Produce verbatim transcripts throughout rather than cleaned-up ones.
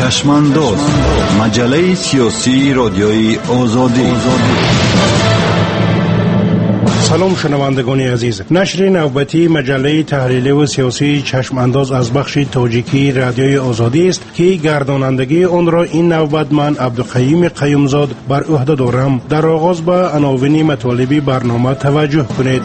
چشمانداز، مجله سیاسی رادیوی آزادی. سلام شنوندگان عزیز، نشر نوبتی مجله تحلیلی و سیاسی چشمانداز از بخش تاجیکی رادیوی آزادی است که گردانندگی آن را این نوبت من عبدالقیوم قیومزاد بر عهده دارم. در آغاز به عناوین مطالبی برنامه توجه کنید.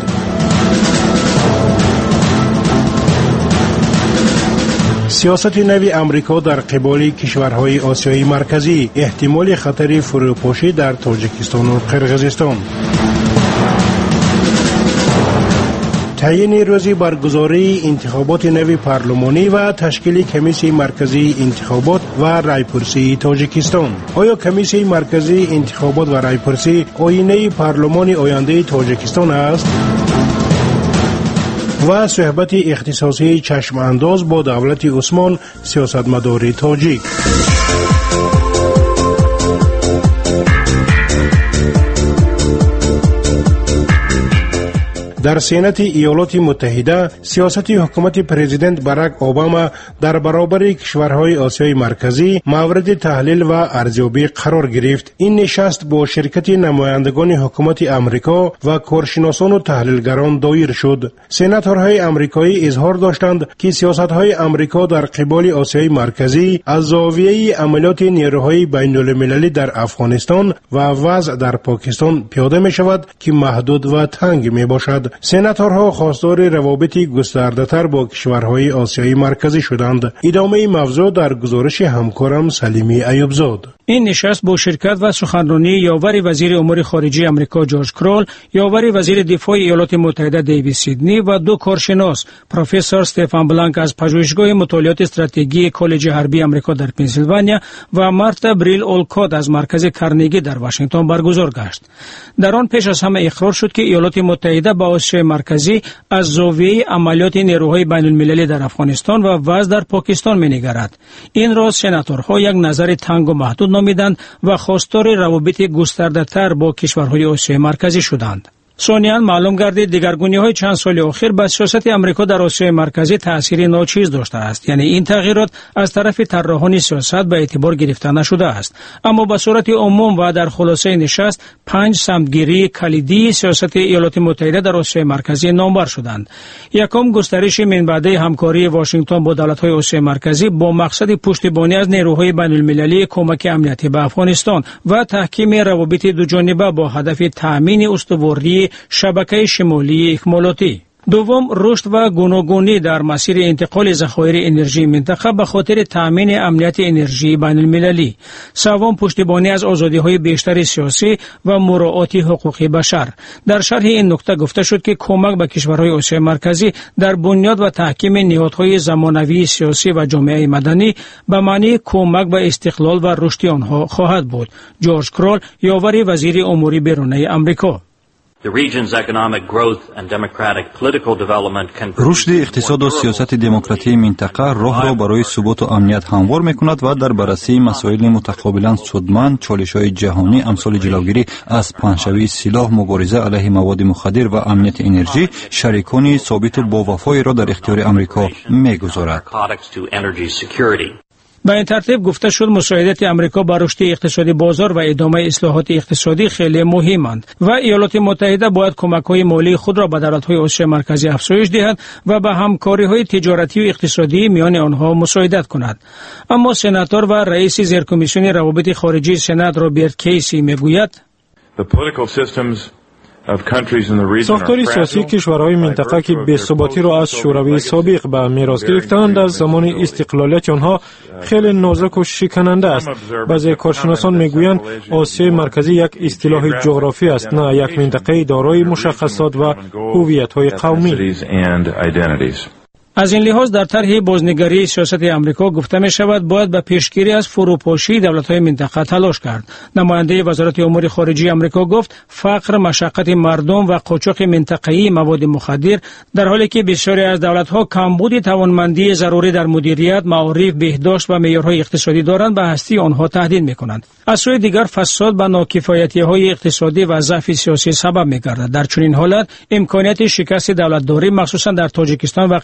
سیاست نوی امریکا در قبال کشورهای آسیای مرکزی، احتمال خطر فروپاشی در تاجیکستان و قرقیزستان. تعیین روز برگزاری انتخابات نوی پارلمانی و تشکیل کمیسیون مرکزی انتخابات و رایپرسی تاجیکستان. آیا کمیسیون مرکزی انتخابات و رایپرسی آینه پارلمان آینده تاجیکستان است؟ و صحبت اختصاصی چشم انداز با دولت عثمان، سیاستمدار تاجیک. در سینات ایالات متحده، سیاست حکومت پرزیدنت باراک اوباما در برابر کشورهای آسیای مرکزی مورد تحلیل و ارزیابی قرار گرفت. این نشست با شرکت نمایندگان حکومت امریکا و کارشناسان و تحلیلگران دایر شد. سناتورهای امریکایی اظهار داشتند که سیاستهای امریکا در قبال آسیای مرکزی از زاویه عملیات نیروهای بین المللی در افغانستان و وضع در پاکستان پیاده می شود که محدود و تنگ می باشد. سناتورها خواستار روابط گسترده‌تر با کشورهای آسیای مرکزی شدند. ادامه موضوع در گزارش همکارم سلیمی ایوبزاد. این نشست با شرکت و سخنرانی یاور وزیر امور خارجه آمریکا جورج کرول، یاور وزیر دفاع ایالات متحده دیوید سیدنی و دو کارشناس، پروفسور استفان بلانک از پژوهشگاه مطالعات استراتژی کالج حربی آمریکا در پنسیلوانیا و مارتا بریل اولکوت از مرکز کارنگی در واشنگتن برگزار گشت. در آن پیش از همه اقرار شد که ایالات متحده با آسیای مرکزی از زاویه عملیات نیروهای بین المللی در افغانستان و وضع در پاکستان می‌نگرد. این را سناتورها یک نظر تنگ و محدود نامیدند و خواستار روابط گسترده‌تر با کشورهای آسیای مرکزی شدند. ثانیاً معلوم گردید دگرگونی‌های چند سال اخیر بر سیاست آمریکا در آسیای مرکزی تأثیر ناچیز داشته است. یعنی این تغییرات از طرف طراحان سیاست به اعتبار گرفته نشده است، اما به صورت عموم و در خلاصه نشست پنج سمتگیری کلیدی سیاست ایالات متحده در آسیای مرکزی نامبر شدند. یکم، گسترش منبعده همکاری واشنگتن با دولت‌های آسیای مرکزی با مقصد پشتیبانی از نیروهای بین‌المللی کمک امنیتی به افغانستان و تحکیم روابط دوجانبه با هدف تأمین استواری شبکه شمالی اکمالاتی. دوم، رشد و گوناگونی در مسیر انتقال ذخایر انرژی منطقه به خاطر تأمین امنیت انرژی بین المللی. سوم، پشتیبانی از آزادی‌های بیشتر سیاسی و مراعات حقوق بشر. در شرح این نکته گفته شد که کمک به کشورهای آسیای مرکزی در بنیاد و تحکیم نهادهای زمانوی سیاسی و جامعه مدنی به معنی کمک به استقلال و رشد آنها خواهد بود. جورج کرول، یاور وزیر امور بیرونی آمریکا. رشد اقتصاد و سیاست دموکراتی منطقه راه را برای ثبات و امنیت هموار می‌کند و در بررسی مسائل متقابلا سودمند چالش‌های جهانی امثال جلوگیری از پنه‌شوی سلاح، مبارزه علیه مواد مخدر و امنیت انرژی شریکان ثابت و باوفایی را در اختیار آمریکا می‌گذارد. به این ترتیب گفته شد مساعدت امریکا بر رشد اقتصادی بازار و ادامه اصلاحات اقتصادی خیلی مهمند و ایالات متحده باید کمک‌های مالی خود را به دولت‌های آسیای مرکزی افزایش دهد و به همکاری‌های تجارتی و اقتصادی میان آنها مساعدت کند. اما سناتور و رئیس زیرکمیسیون روابط خارجی سنات رابرت کیسی میگوید ساختار سیاسی کشورهای منطقه که بی‌ثباتی را از شوروی سابق به میراث گرفتند از زمان استقلالیت آنها خیلی نازک و شکننده است. بعضی کارشناسان میگویند آسیای مرکزی یک اصطلاح جغرافی است، نه یک منطقه دارای مشخصات و هویت‌های قومی. از این لحاظ در طرح بازنگری سیاست آمریکا گفته می شود باید به پیشگیری از فروپاشی دولت‌های منطقه تلاش کرد. نماینده وزارت امور خارجه آمریکا گفت فقر، مشقت مردم و قاچاق منطقه‌ای مواد مخدر در حالی که بسیاری از دولت‌ها کمبود توانمندی ضروری در مدیریت، معارف، بهداشت و معیارهای اقتصادی دارند به هستی آنها تهدید می‌کنند. از سوی دیگر فساد به ناکفایتی‌های اقتصادی و ضعف سیاسی سبب می‌گردد. در چنین حالت امکانیت شکست دولت‌داری مخصوصا در تاجیکستان و قرقیزستان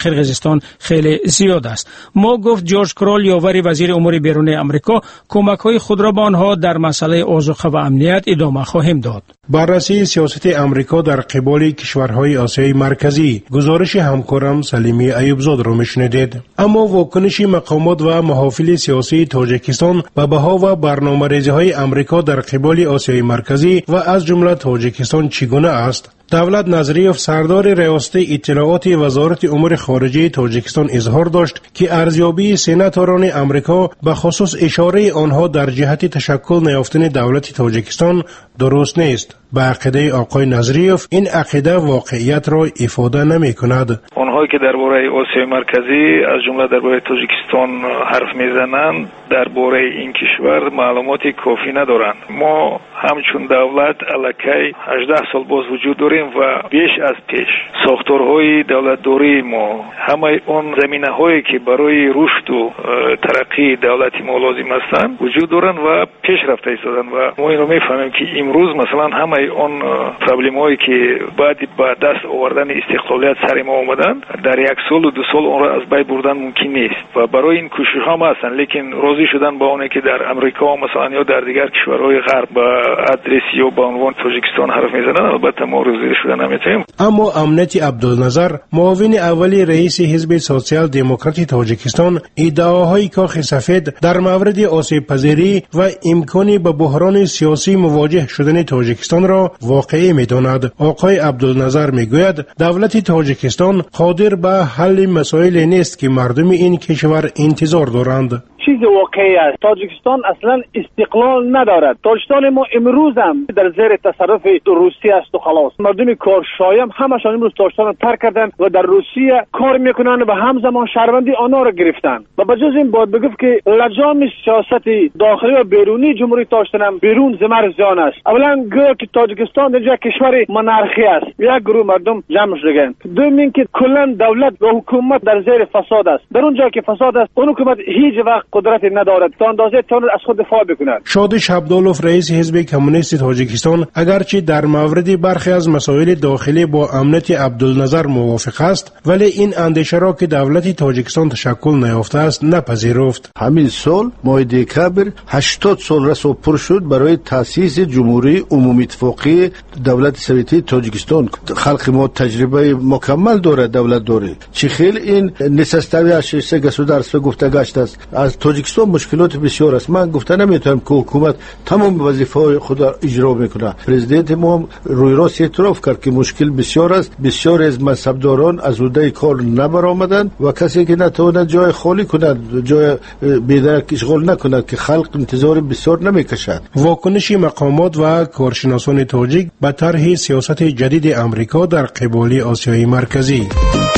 تاجیکستان خیلی زیاد است. ما گفت جورج کرول یاور وزیر امور بیرون آمریکا کمک‌های خود را به آنها در مسئله آذوقه و امنیت ادامه خواهیم داد. بررسی سیاست آمریکا در قبال کشورهای آسیای مرکزی، گزارش همکارم سلیمی ایوبزاد را میشنیدید. اما واکنش مقامات و محافل سیاسی تاجیکستان به بها و برنامه‌ریزی‌های آمریکا در قبال آسیای مرکزی و از جمله تاجیکستان چگونه است؟ دولت نظریف سردار ریاست اطلاعات وزارت امور خارجه تاجیکستان اظهار داشت که ارزیابی سناتوران آمریکا به خصوص اشاره آنها در جهت تشکل نیافتن دولت تاجیکستان درست نیست. به عقیده آقای نظریف این عقیده واقعیت را افاده نمی کند. آنهایی که درباره آسیای مرکزی از جمله درباره تاجیکستان حرف میزنند درباره این کشور معلوماتی کافی ندارند. ما همچون دولت الکی هجده سال باز وجود داریم و بیش از پیش ساختارهای دولتداری ما همه اون زمینه هایی که برای رشد و ترقی دولتی ما لازم هستند وجود دارند و پیشرفت ایستادند و ما این رو میفهمیم که امروز مثلا همه اون پرابلم هایی که بعد با دست آوردن استقلالیت سر ما آمدن در یک سال و دو سال اون را از بین بردن ممکن نیست و برای این کوشش ها ما هستند، لیکن راضی شدن با اونی که در امریکا مثلا یا در دیگر کشورهای غرب با ادرس یا با عنوان تاجیکستان حرف میزنن البته ما راضی شدن نمیتونیم. اما امنیت عبدالنظر معاون اولی رئیس حزب سوسیال دموکراتی تاجیکستان ادعاهای کاخ سفید در مورد آسیب پذیری و امکانی به بحران سیاسی مواجه شدن تاجیکستان را واقعی می‌داند. آقای عبدالنظر میگوید دولت تاجیکستان قادر به حل مسائل نیست که مردم این کشور انتظار دارند. چیز واقعی است. تاجیکستان اصلا استقلال ندارد. تاجیکستان ما امروز هم در زیر تصرف روسیه است و خلاص. مردم کارشای هم همشان امروز تاجیکستان را ترک کردند و در روسیه کار میکنند و همزمان شهروندی آنها را گرفتند. و بجز این باید بگفت که لجام سیاست داخلی و بیرونی جمهوری تاجیکستان هم بیرون ز مرزیان است. اولا گویا که تاجیکستان در کشور منارخی است. یک گروه مردم جمع شدند. دوم اینکه کلا دولت و حکومت در زیر فساد است. در اونجا که فساد است اون حکومت هیچ وقت قدرت ندارد تا اندازه تواند از خود دفاع بکند. شادش عبدالوف رئیس حزب کمونیست تاجیکستان اگرچه در مورد برخی از مسائل داخلی با امنیت عبدالنظر موافق است ولی این اندیشه را که دولت تاجیکستان تشکل نیافته است نپذیرفت. همین سال ماه دکبر هشتاد سال رسو پر شد برای تأسیس جمهوری عمومی اتفاقی دولت سوویتی تاجیکستان. خلق ما تجربه مکمل داره، دولت داره. چه خیلی این نسستوی اشیسه گسودارس گفته گشت است. از تاجیکستان مشکلات بسیار است. من گفته نمیتونم که حکومت تمام وظیفه‌های خود را اجرا میکنه. پرزیدنت ما روی راست اعتراف کرد که مشکل بسیار است. بسیار از مذهبداران از عهده کار نبرآمدند و کسی که نتواند جای خالی کند، جای بی‌درک اشغال نکند که خلق انتظار بسیار نمیکشد. واکنش مقامات و کارشناسان تاجیک به طرح سیاست جدید آمریکا در قبال آسیای مرکزی.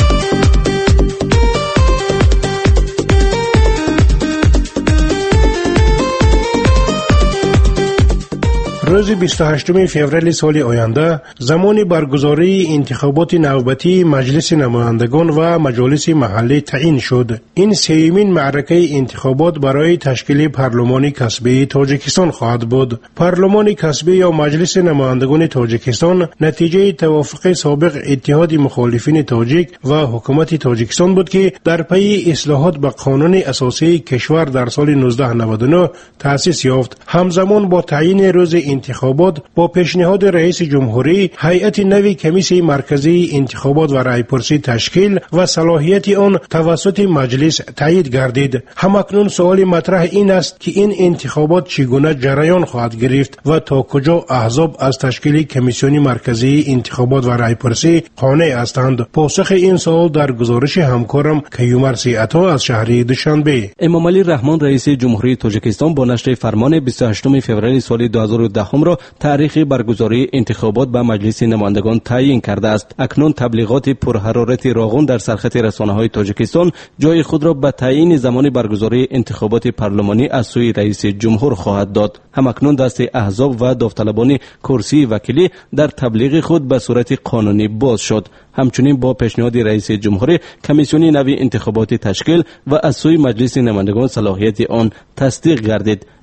روز بیست و هشتم فوریه سال آینده زمان برگزاری انتخابات نوبتی مجلس نمایندگان و مجالس محلی تعیین شد. این سومین معرکه انتخابات برای تشکیل پارلمان کسبی تاجیکستان خواهد بود. پارلمان کسبی یا مجلس نمایندگان تاجیکستان نتیجه توافق سابق اتحاد مخالفین تاجیک و حکومت تاجیکستان بود که در پی اصلاحات به قانون اساسی کشور در سال نوزده نود و نه تأسیس یافت. همزمان با تعیین روز انتخابات با پیشنهاد رئیس جمهوری هیئت نوی کمیسیون مرکزی انتخابات و رایپرسی تشکیل و صلاحیت آن توسط مجلس تایید گردید. همکنون سوال مطرح این است که این انتخابات چگونه جریان خواهد گرفت و تا کجا احزاب از تشکیل کمیسیون مرکزی انتخابات و رایپرسی قانع هستند. پاسخ این سوال در گزارش همکارم کیومرثی عطا از شهر دوشنبه. امام علی رحمان رئیس جمهوری تاجیکستان با نشر فرمان بیست و هشتم فوریه سال دو هزار و ده را تاریخ برگزاری انتخابات به مجلس نمایندگان تعیین کرده است. اکنون تبلیغات پرحرارت راغون در سرخط رسانه‌های تاجیکستان جای خود را به تعیین زمان برگزاری انتخابات پارلمانی از سوی رئیس جمهور خواهد داد. همکنون دست احزاب و داوطلبان کرسی وکیلی در تبلیغ خود به صورت قانونی باز شد. همچنین با پیشنهاد رئیس جمهور کمیسیون نوی انتخابات تشکیل و از سوی مجلس نمایندگان صلاحیت آن تصدیق گردید.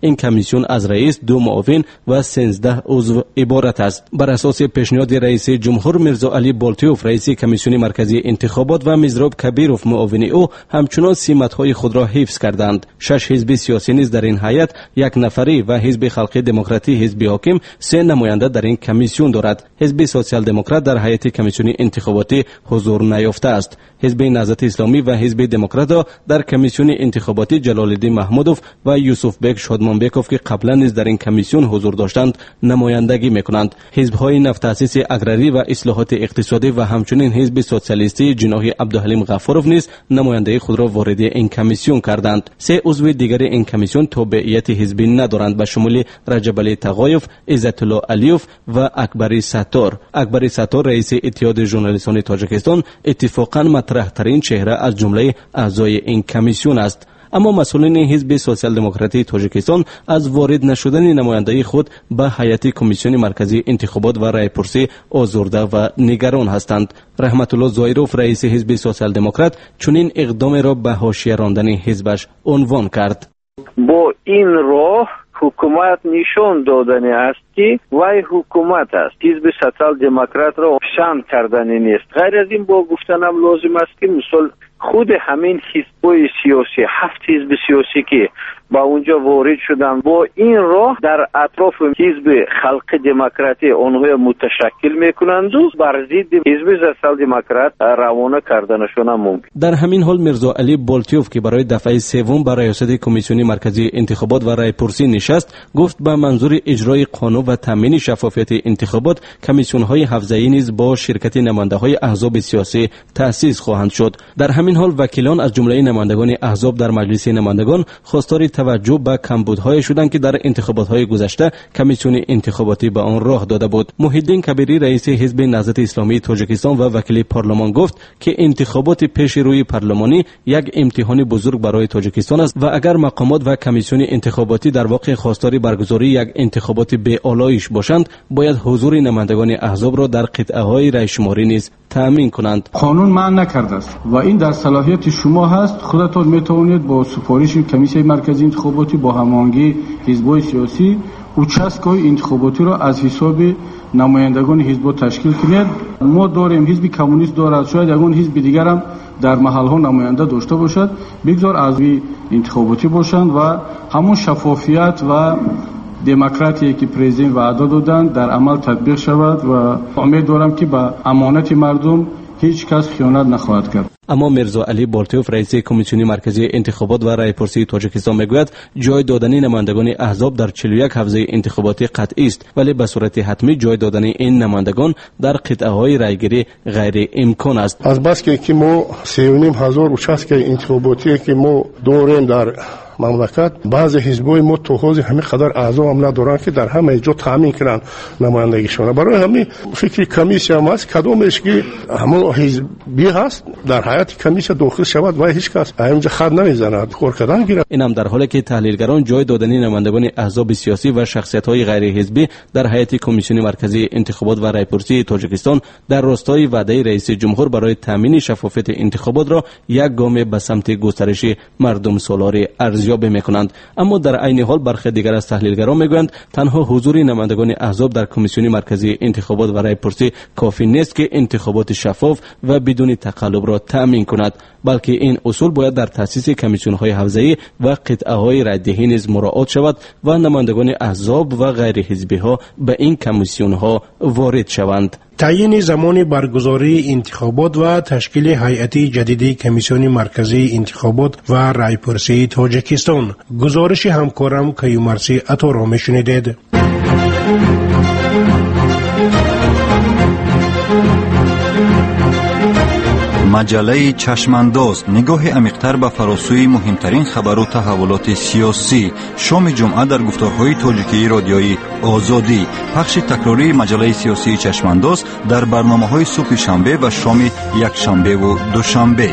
این کمیسیون از رئیس، دو معاون و سیزده عضو عبارت است. بر اساس پیشنهاد رئیس جمهور میرزا علی بالتیوف رئیس کمیسیون مرکزی انتخابات و میزراب کبیروف معاون او همچنان سمت‌های خود را حفظ کردند. شش حزب سیاسی نیز در این هیئت یک نفری و حزب خلق دموکراتی حزب حاکم سه نماینده در این کمیسیون دارد. حزب سوسیال دموکرات در هیئت کمیسیون انتخاباتی حضور نیافته است. حزب نهضت اسلامی و حزب دموکرات در کمیسیون انتخاباتی جلال الدین محمودوف و یوسف بیگ شادمانبکوف که قبلا نیز در این کمیسیون حضور داشتند نمایندگی میکنند. حزب‌های نفت تأسیس اگراری و اصلاحات اقتصادی و همچنین حزب سوسیالیستی جناح عبدالحلیم غفاروف نیز نمایندگی خود را وارد این کمیسیون کردند. سه عضو دیگر این کمیسیون تابعیت حزبی ندارند به شمول رجب علی تقایف، عزت الله علیوف و اکبری ستار. اکبری ستار رئیس اتحاد ژورنالیستان تاجیکستان اتفاقا مطرح ترین چهره از جمله اعضای این کمیسیون است. اما مسئولین حزب سوسیال دموکراتی تاجیکستان از وارد نشدن نمایندگی خود به هیئت کمیسیون مرکزی انتخابات و رایپرسی آزرده و نگران هستند. رحمت الله زایروف رئیس حزب سوسیال دموکرات چنین اقدام را به حاشیه راندن حزبش عنوان کرد. با این راه حکومت نشان دادنی است که وای حکومت است. حزب سوسیال دموکرات را شان کردنی نیست. غیر از این با گفتنم لازم است که مثلا خود همین حزب‌های سیاسی، هفت حزب سیاسی که با اونجا وارد شدن با این راه در اطراف حزب خلق دموکراتی آنها متشکل میکنند و بر ضد حزب سوسیال دموکرات روانه کردنشون ممکن. در همین حال میرزا علی بالتیوف که برای دفعه سوم برای ریاست کمیسیون مرکزی انتخابات و رایپرسی نشست، گفت به منظور اجرای قانون و تامین شفافیت انتخابات کمیسیون‌های حفظه‌ای نیز با شرکت نماینده‌های احزاب سیاسی تأسیس خواهند شد. در همین حال وکیلان از جمله نمایندگان احزاب در مجلس نمایندگان خواستار توجه به کمبودهای شدند که در انتخابات‌های گذشته کمیسیون انتخاباتی به آن راه داده بود. محی الدین کبیری رئیس حزب نهضت اسلامی تاجیکستان و وکیل پارلمان گفت که انتخابات پیش روی پارلمانی یک امتحان بزرگ برای تاجیکستان است و اگر مقامات و کمیسیون انتخاباتی در واقع خواستار برگزاری یک انتخابات به آلایش باشند، باید حضور نمایندگان احزاب را در قطعه‌های رای شماری نیز تامین کنند. قانون منع نکرده است و این در صلاحیت شما هست. خودتان میتوانید با سفارش کمیسیون مرکزی انتخاباتی با هماهنگی حزب‌های سیاسی اوچستگاه انتخاباتی را از حساب نمایندگان حزب تشکیل کنید. ما داریم حزب کمونیست دارد، شاید یگان حزب دیگر هم در محل‌ها نماینده داشته باشد، بگذار از انتخاباتی باشند و همون شفافیت و دموکراتی که پرزیدنت وعده دادند در عمل تطبیق شود و امید دارم که به امانت مردم هیچ کس خیانت نخواهد کرد. اما میرزا علی بالتیوف رئیس کمیسیون مرکزی انتخابات و رایپرسی تاجیکستان میگوید جای دادن نمایندگان احزاب در چهل و یک حوزه انتخاباتی قطعی است، ولی به صورت حتمی جای دادن این نمایندگان در قطعه‌های رایگیری غیر امکان است. از بس که ما سه و نیم هزار участок انتخاباتی که ما داریم در مملکت، بعض حزب‌های ما تو حوزه همین قدر اعضا هم ندارن که در همه جا تامین کنن نمایندگیشون. برای همین فکری کمیسیون هم هست کدومش که همون حزبی هست در هیئت کمیسیون داخل شود و هیچ کس اینجا خط نمیزند کار کردن گیره. این هم در حالی که تحلیلگران جای دادن نمایندگان احزاب سیاسی و شخصیت‌های غیر حزبی در هیئت کمیسیون مرکزی انتخابات و رایپرسی تاجیکستان در راستای وعده رئیس جمهور برای تامین شفافیت انتخابات را یک گام به سمت گسترش مردم سالار ارزیابی میکنند. اما در عین حال برخی دیگر از تحلیلگران میگویند تنها حضور نمایندگان احزاب در کمیسیون مرکزی انتخابات و رایپرسی کافی نیست که انتخابات شفاف و بدون تقلب را تامین کند، بلکه این اصول باید در تأسیس کمیسیون‌های حوزه‌ای و قطعه‌های رایدهی نیز مراعات شود و نمایندگان احزاب و غیر حزبی‌ها به این کمیسیون‌ها وارد شوند. تعیین زمان برگزاری انتخابات و تشکیل هیئت جدید کمیسیون مرکزی انتخابات و رایپرسی تاجیکستان. گزارش همکارم کیومرسی عطا را میشنیدید. مجله چشمانداز نگاه عمیق‌تر به فراسوی مهمترین خبر و تحولات سیاسی. شام جمعه در گفتارهای تاجیکی رادیویی آزادی. پخش تکراری مجله سیاسی چشمانداز در برنامه‌های صبح شنبه و شام یک شنبه و دوشنبه.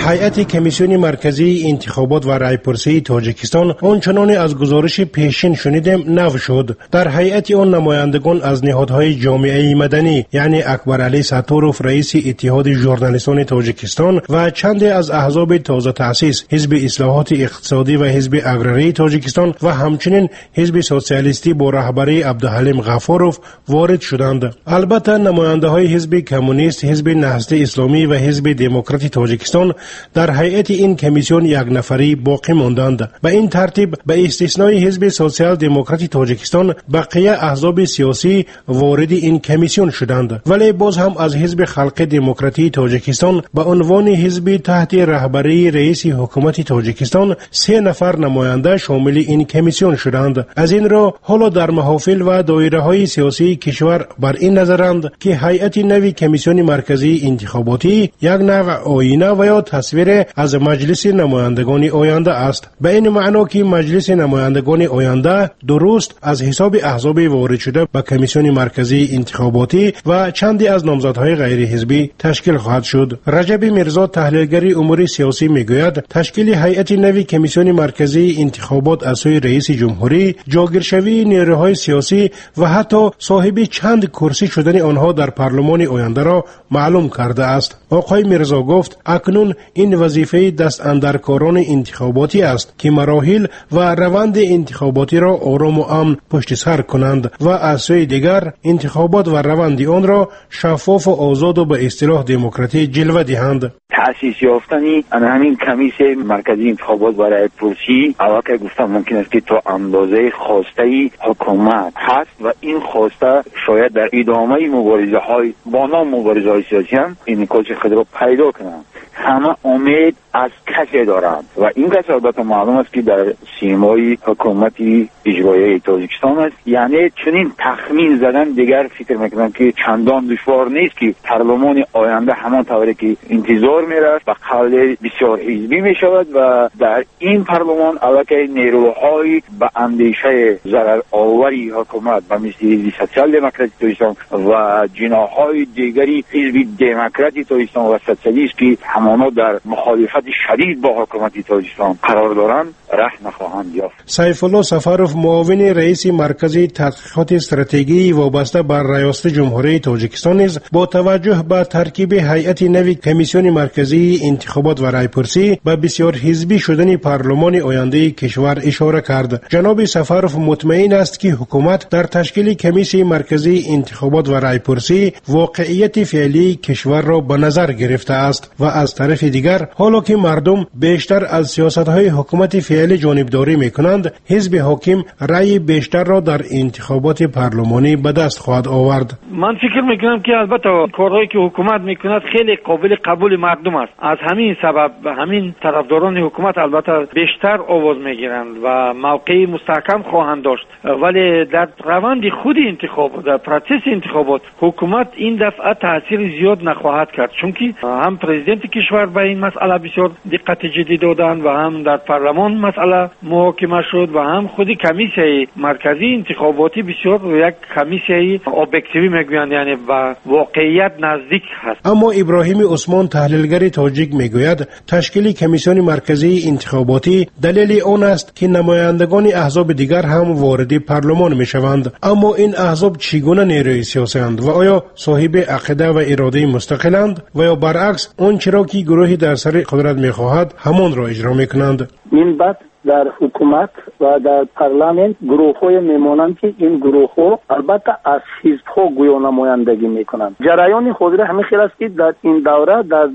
هیئت کمیسیون مرکزی انتخابات و رایپرسی تاجیکستان آنچنان از گزارش پیشین شنیدیم نو شد. در هیئت آن نمایندگان از نهادهای جامعه مدنی یعنی اکبر علی ستاروف رئیس اتحاد ژورنالیستان تاجیکستان و چند از احزاب تازه تأسیس حزب اصلاحات اقتصادی و حزب اگراری تاجیکستان و همچنین حزب سوسیالیستی با رهبری عبدالحلیم غفاروف وارد شدند. البته نماینده های حزب کمونیست، حزب نهضت اسلامی و حزب دموکرات تاجیکستان در هیئت این کمیسیون یک نفری باقی ماندند. به این ترتیب به استثنای حزب سوسیال دموکرات تاجیکستان بقیه احزاب سیاسی وارد این کمیسیون شدند، ولی باز هم از حزب خلق دموکراتی تاجیکستان به عنوان حزب تحت رهبری رئیس حکومت تاجیکستان سه نفر نماینده شامل این کمیسیون شدند. از این را حالا در محافل و دایره های سیاسی کشور بر این نظرند که هیئت نوی کمیسیون مرکزی انتخاباتی یک نوع آینه و یا تصویر از مجلس نمایندگان آینده است. به این معنا که مجلس نمایندگان آینده درست از حساب احزاب وارد شده به کمیسیون مرکزی انتخاباتی و چندی از نامزدهای غیر حزبی تشکیل خواهد شد. رجب میرزا تحلیلگر امور سیاسی میگوید تشکیل هیئت نوی کمیسیون مرکزی انتخابات از سوی رئیس جمهوری جاگیرشوی نیروهای سیاسی و حتی صاحب چند کرسی شدن آنها در پارلمان آینده را معلوم کرده است. آقای میرزا گفت اکنون این وظیفه دست اندرکاران انتخاباتی است که مراحل و روند انتخاباتی را آرام و امن پشت سر کنند و از سوی دیگر انتخابات و روند آن را شفاف و آزاد و به اصطلاح دموکراتی جلوه دهند. تأسیس یافتنی همین کمیسیون مرکزی انتخابات برای پرسی البته گفتم ممکن است که تا اندازه خواسته حکومت هست و این خواسته شاید در ادامه مبارزه های با نام مبارزه های سیاسی هم این کلچه خود را پیدا کنند. همه امید از کسی دارند و این کسی البته معلوم است که در سیمای حکومتی اجرایی تاجیکستان است. یعنی چنین تخمین زدن دیگر فکر میکنم که چندان دشوار نیست که پارلمان آینده همان طوری که انتظار میرفت و قبل بسیار حزبی میشود و در این پارلمان البته نیروهای به اندیشه ضرر آوری حکومت و مثل حزب سوسیال دموکراتی تاجیکستان و جناحهای دیگری حزب دموکراتی تاجیکستان و سوسیالیست که همانا در مخالفت شدید با حکومت تاجیکستان قرار دارند ره نخواهند یافت. سیف الله سفروف معاون رئیس مرکز تحقیقات استراتژی وابسته بر ریاست جمهوری تاجیکستان نیز با توجه به ترکیب هیئت نوی کمیسیون مرکزی انتخابات و رایپرسی به بسیار حزبی شدن پارلمان آینده کشور اشاره کرد. جناب سفروف مطمئن است که حکومت در تشکیل کمیسیون مرکزی انتخابات و رایپرسی واقعیت فعلی کشور را به نظر گرفته است و از طرف دیگر حالا که مردم بیشتر از سیاست‌های حکومت فعلی جانبداری می‌کنند، حزب حاکم رأی بیشتر را در انتخابات پارلمانی به دست خواهد آورد. من فکر می‌کنم که البته کارهایی که حکومت می‌کند خیلی قابل قبول مردم است. از همین سبب همین طرفداران حکومت البته بیشتر آواز می‌گیرند و موقعی مستحکم خواهند داشت. ولی در روند خود انتخابات، در پروسس انتخابات حکومت این دفعه تاثیر زیاد نخواهد کرد، چون که هم پرزیدنت کشور به این مسئله بسیار دقت جدی دادند و هم در پارلمان مسئله محاکمه شد و هم خود کمیسیون مرکزی انتخاباتی بسیار یک کمیسیون ابجکتیوی میگویند، یعنی با واقعیت نزدیک هست. اما ابراهیم عثمان تحلیلگر تاجیک میگوید تشکیل کمیسیون مرکزی انتخاباتی دلیل آن است که نمایندگان احزاب دیگر هم وارد پارلمان میشوند. اما این احزاب چگونه نیروی سیاسی اند و آیا صاحب عقیده و اراده مستقلند و یا برعکس اون چرا که گروهی در سر قدرت میخواهد همان را اجرا میکنند؟ این بعد در حکومت و در پارلمان گروه های میمانند که این گروه ها البته از حزب ها گویا نمایندگی میکنند. جریان خود را همین خیلی است که در این دوره در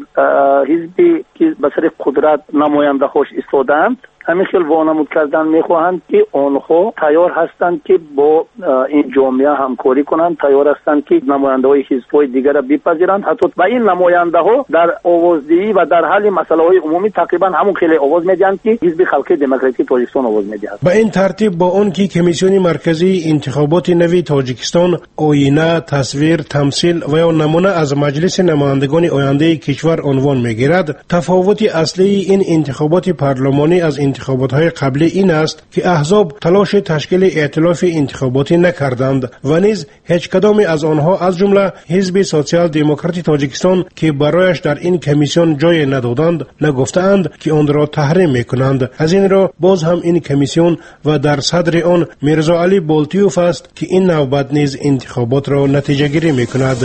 حزبی که به سر قدرت نماینده هاش ایستادند همین خیلی وانمود کردن میخواهند که آنها تیار هستند که با این جامعه همکاری کنند، تیار هستند که نماینده های حزب های دیگر را بپذیرند. حتی و این نماینده ها در آوازدهی و در حل مسئله های عمومی تقریبا همون خیلی آواز میدهند که حزب خلق دموکراتی تاجیکستان آواز میدهد. به این ترتیب با اون که کمیسیون مرکزی انتخابات نوی تاجیکستان آینه، تصویر، تمثیل و یا نمونه از مجلس نمایندگان آینده کشور عنوان میگیرد، تفاوت اصلی این انتخابات پارلمانی از انتخابات‌های قبلی این است که احزاب تلاش تشکیل ائتلاف انتخاباتی نکردند و نیز هیچ کدام از آنها از جمله حزب سوسیال دموکراتی تاجیکستان که برایش در این کمیسیون جای ندادند نگفتند که آن را تحریم میکنند. از این را باز هم این کمیسیون و در صدر آن میرزا علی بولتیوف است که این نوبت نیز انتخابات را نتیجه گیری میکند.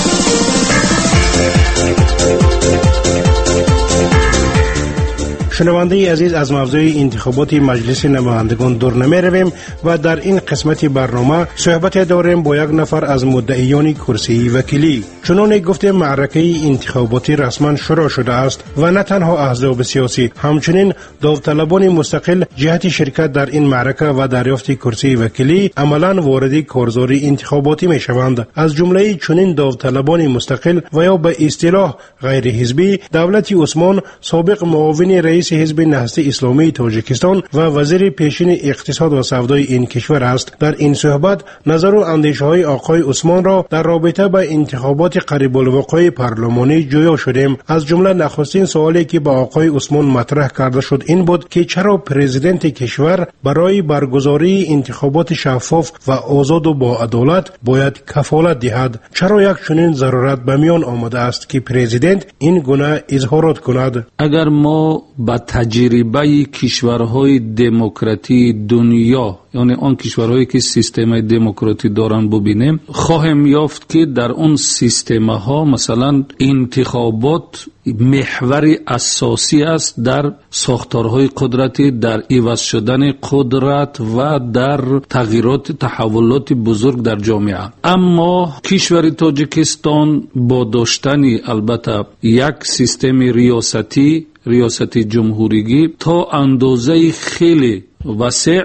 شنونده عزیز، از موضوع انتخابات مجلس نمایندگان دور نمی رویم و در این قسمت برنامه صحبت داریم با یک نفر از مدعیان کرسی وکیلی. چنانه گفته معرکه انتخاباتی رسما شروع شده است و نه تنها احزاب سیاسی، همچنین داوطلبان مستقل جهت شرکت در این معرکه و دریافت کرسی وکیلی عملاً وارد کارزار انتخاباتی می شوند. از جمله چنین داوطلبان مستقل و یا به اصطلاح غیر حزبی دولت عثمان، سابق معاون رئیس حزب نهضت اسلامی تاجیکستان و وزیر پیشین اقتصاد و سودای این کشور است. در این صحبت نظر و اندیشه های آقای عثمان را در رابطه با انتخابات قریب الوقوع پارلمانی جویا شدیم. از جمله نخستین سوالی که با آقای عثمان مطرح کرده شد این بود که چرا پرزیدنت کشور برای برگزاری انتخابات شفاف و آزاد و با عدالت باید کفالت دهد؟ چرا یک چنین ضرورت به میان آمده است که پرزیدنت این گونه اظهارات کند؟ اگر ما با تجربه کشورهای دموکراتی دنیا، یعنی آن کشورهایی که سیستم دموکراتی دارن ببینیم، خواهیم یافت که در اون سیستم ها مثلا انتخابات محور اساسی است در ساختارهای قدرتی، در عوض شدن قدرت و در تغییرات تحولات بزرگ در جامعه. اما کشور تاجیکستان با داشتن البته یک سیستم ریاستی ریاست جمهوریگی تا اندازه خیلی وسیع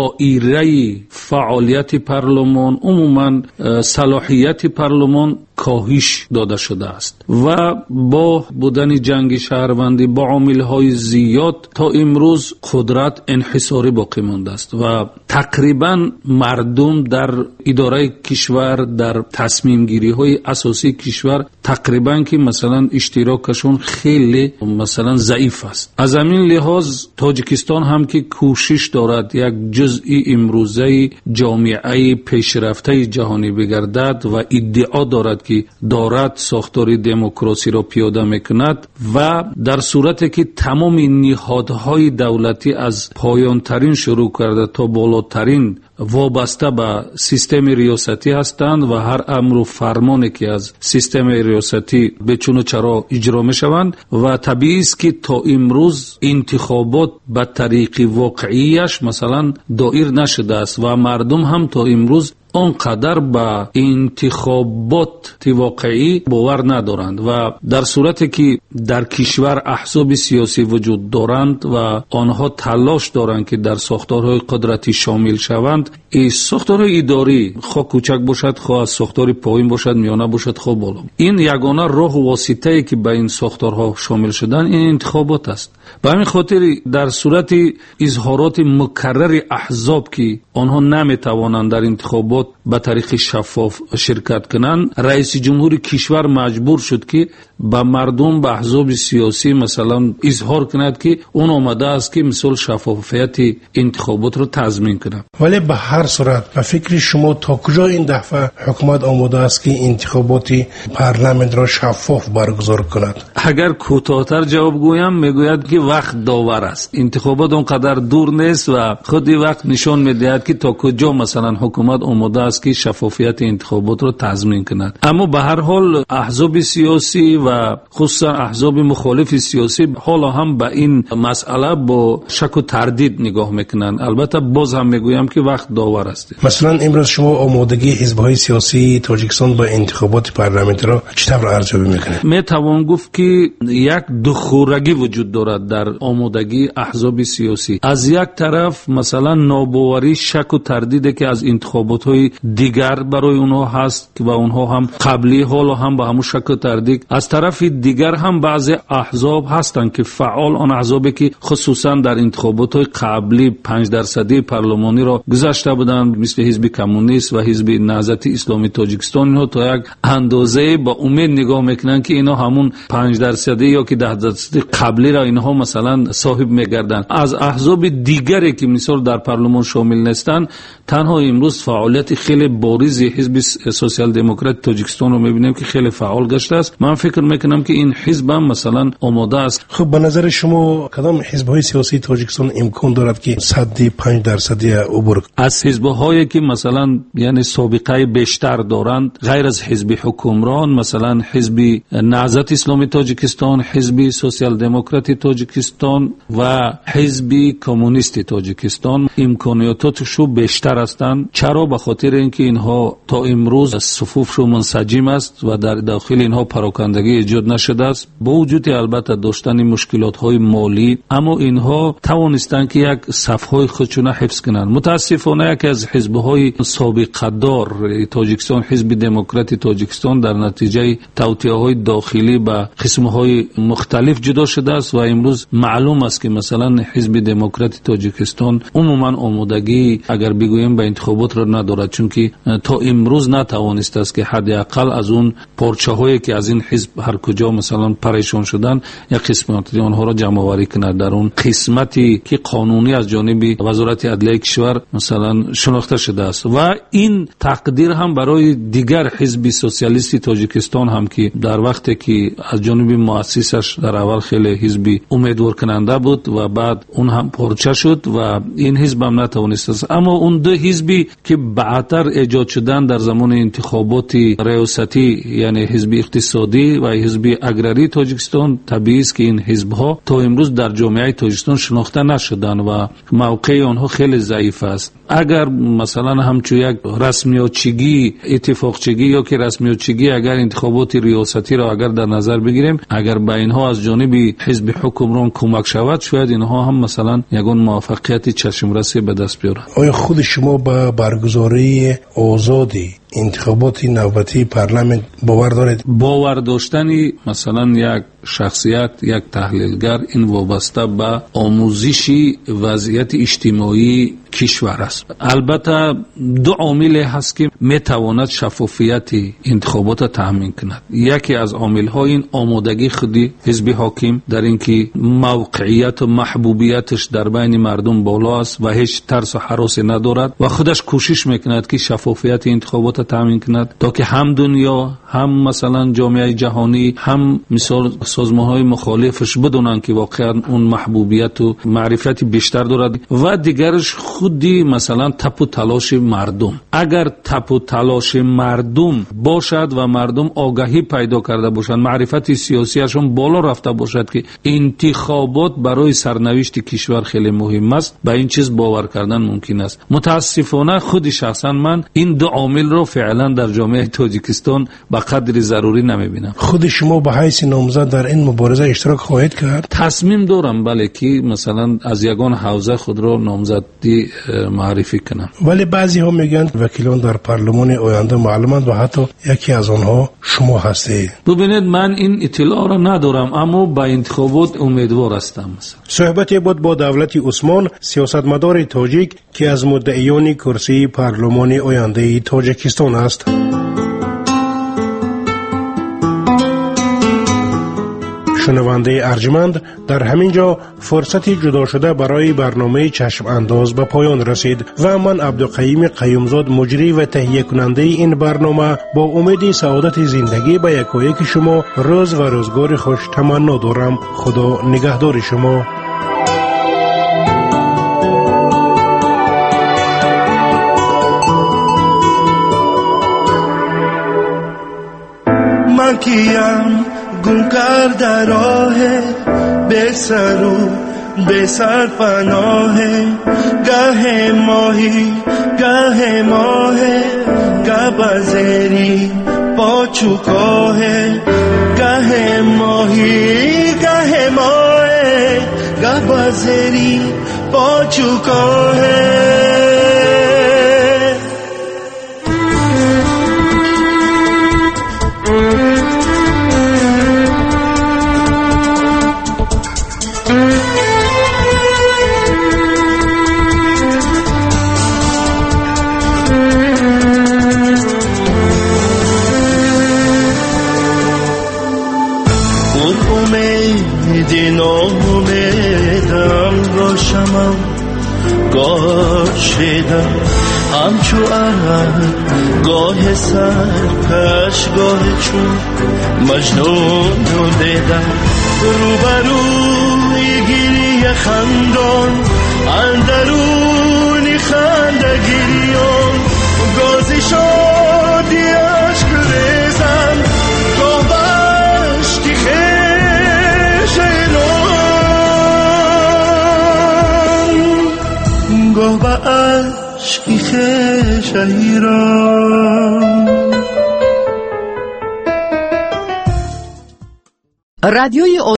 دایره فعالیت پارلمان، عموما صلاحیت پارلمان کاهش داده شده است و با بودن جنگ شهروندی با عامل‌های زیاد تا امروز قدرت انحصاری باقی مانده است و تقریبا مردم در اداره کشور، در تصمیم گیری های اساسی کشور تقریبا که مثلا اشتراکشون خیلی مثلا ضعیف است. از همین لحاظ تاجیکستان هم که کوشش دارد یک جزئی امروزه جامعه پیشرفته جهانی بگردد و ادعا دارد که دارد ساختار دموکراسی را پیاده میکند و در صورتی که تمام نهادهای دولتی از پایان ترین شروع کرده تا بالاترین وابسته به سیستم ریاستی هستند و هر امر و فرمانی که از سیستم ریاستی به چون و چرا اجرا می شوند و طبیعی است که تا امروز انتخابات به طریق واقعیش مثلا دایر نشده است و مردم هم تا امروز آنقدر به انتخابات واقعی باور ندارند و در صورتی که در کشور احزاب سیاسی وجود دارند و آنها تلاش دارند که در ساختارهای قدرتی شامل شوند، این ساختارهای اداری خواه کوچک باشد، خواه ساختار پایین باشد، میانه باشد، خواه بالا، این یگانه راه و واسطه‌ای که به این ساختارها شامل شدن این انتخابات است. به همین خاطر در صورت اظهارات مکرر احزاب که آنها نمیتوانند در انتخابات به طریق شفاف شرکت کنند، رئیس جمهور کشور مجبور شد که به مردم، به احزاب سیاسی مثلا اظهار کند که اون آمده است که مثل شفافیت انتخابات رو تضمین کنه. ولی به هر صورت به فکر شما تا کجا این دفعه حکومت آماده است که انتخابات پارلمان را شفاف برگزار کند؟ اگر کوتاه‌تر جواب گویم میگوید که وقت داور است. انتخابات اونقدر دور نیست و خود وقت نشان میدهد که تا کجا مثلا حکومت آماده است که شفافیت انتخابات را تضمین کند. اما به هر حال احزاب سیاسی و خصوصا احزاب مخالف سیاسی حالا هم به این مسئله با شک و تردید نگاه میکنند. البته باز هم میگویم که وقت داور است. مثلا امروز شما آمادگی حزب‌های سیاسی تاجیکستان با انتخابات پارلمانی را چطور ارزیابی میکنید؟ میتوان گفت که یک دخورگی وجود دارد در آمادگی احزاب سیاسی. از یک طرف مثلا ناباوری، شک و تردیدی که از انتخابات‌های حزب‌های دیگر برای اونها هست و اونها هم قبلی حالا هم به همون شکل تردید. از طرف دیگر هم بعضی احزاب هستند که فعال آن احزابی که خصوصا در انتخابات قبلی پنج درصدی پارلمانی را گذاشته بودند مثل حزب کمونیست و حزب نهضت اسلامی تاجیکستان، اینها تا یک اندازه با امید نگاه میکنن که اینا همون پنج درصدی یا که ده درصدی قبلی را اینها مثلا صاحب میگردن. از احزاب دیگری که مثلا در پارلمان شامل نیستند تنها امروز فعالیت خیلی بارز حزب سوسیال دموکرات تاجیکستان رو میبینیم که خیلی فعال گشته است. من فکر میکنم که این حزب هم مثلا آماده است. خب به نظر شما کدام حزب‌های سیاسی تاجیکستان امکان دارد که صد پنج درصدی عبور؟ از حزب‌هایی که مثلا یعنی سابقه بیشتر دارند غیر از حزب حکمران، مثلا حزب نهضت اسلامی تاجیکستان، حزب سوسیال دموکرات تاجیکستان و حزب کمونیست تاجیکستان امکاناتشون بیشتر هستند. چرا؟ به خاطر اینکه اینها تا امروز صفوفشون منسجم است و در داخل اینها پراکندگی ایجاد نشده است، با وجود البته داشتن مشکلات‌های مالی، اما اینها توانستند که یک صف‌های خودشون حفظ کنند. متاسفانه یکی از حزب‌های سابقه دار تاجیکستان، حزب دموکرات تاجیکستان، در نتیجه توطئه‌های داخلی به قسم‌های مختلف جدا شده است و امروز معلوم است که مثلا حزب دموکرات تاجیکستان عموما آمادگی اگر بگوییم به انتخابات را ندارد، چون که تا امروز نتوانسته است که حداقل از اون پارچه‌هایی که از این حزب هر کجا مثلا پریشان شدن یک قسمتی آنها را جمع آوری کند در اون قسمتی که قانونی از جانب وزارت عدلیه کشور مثلا شناخته شده است. و این تقدیر هم برای دیگر حزب سوسیالیستی تاجیکستان هم که در وقتی که از جانب مؤسسش در اول خیلی حزب امیدوار کننده بود و بعد اون هم پارچه شد و این حزب هم نتوانست است. اما اون دو حزبی که بعدتر ایجاد شدن در زمان انتخابات ریاستی، یعنی حزب اقتصادی و حزب اگراری تاجیکستان، طبیعی است که این حزب‌ها تا امروز در جامعه تاجیکستان شناخته نشدن و موقع آنها خیلی ضعیف است. اگر مثلا همچون یک رسمیاتچگی، اتفاقچگی یا که رسمیاتچگی اگر انتخابات ریاستی را اگر در نظر بگیریم، اگر به اینها از جانب حزب حکمران کمک شود، شاید اینها هم مثلا یگان موفقیت چشمرسی به دست بیارند. آیا خود شما به برگزاری آزادی انتخابات نوبتی پارلمان باور دارید؟ باور داشتنی مثلا یک شخصیت، یک تحلیلگر، این وابسته به آموزشی وضعیت اجتماعی کشور است. البته دو عامل هست که میتواند شفافیت انتخابات تضمین کند. یکی از عامل‌ها این آمادگی خودی حزب حاکم در اینکه موقعیت و محبوبیتش در بین مردم بالا است و هیچ ترس و هراسی ندارد و خودش کوشش میکند که شفافیت انتخابات تضمین کند تا که هم دنیا، هم مثلا جامعه جهانی، هم مثال سازمان‌های مخالفش بدونن که واقعا اون محبوبیت و معرفت بیشتر دارد. و دیگرش خودی مثلا تپ و تلاش مردم. اگر تپ و تلاش مردم باشد و مردم آگاهی پیدا کرده باشند، معرفت سیاسیشون بالا رفته باشد که انتخابات برای سرنوشت کشور خیلی مهم است، به این چیز باور کردن ممکن است. متاسفانه خود شخصا من این دو عامل رو فعلا در جامعه تاجیکستان به قدر ضروری نمیبینم. خود شما به حیث نامزد در این مبارزه اشتراک خواهید کرد؟ تصمیم دارم بله که مثلا از یگان حوزه خود را نامزدی معرفی کنم. ولی بعضی ها میگن وکیلان در پارلمان آینده معلومند و حتی یکی از آنها شما هستید. ببینید من این اطلاع را ندارم، اما به انتخابات امیدوار هستم. صحبتی بود با دولت عثمان، سیاستمدار تاجیک که از مدعیان کرسی پارلمان آینده تاجیکستان است. شنونده ارجمند، در همین جا فرصتی جدا شده برای برنامه چشم انداز به پایان رسید و من عبدالقیوم قیومزاد مجری و تهیه کننده این برنامه با امید سعادت زندگی به یکایک شما روز و روزگار خوش تمنا دارم. خدا نگهدار شما. من کیم گم کرده راه به سر و به سر پناه، گه ماهی گه ماه، گه بزری پاچوکاه، گه ماهی گه ماه، گه بزری پاچوکاه. امیدی ناامیدم باشم گاه شدم همچو عرق گاه سرکش گاه چون مجنون رو دیدم روبروی گریه خندان اندرونی خنده گریان گازی شادی عشق ریزم گاه بشتی خیش ایران گاه بشتی خیش ایران. رادیوی